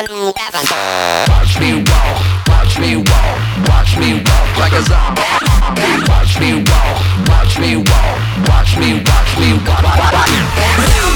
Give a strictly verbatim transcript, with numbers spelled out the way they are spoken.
Watch me walk, watch me walk, watch me walk like a zombie. Watch me walk, watch me walk, watch me, watch me walk.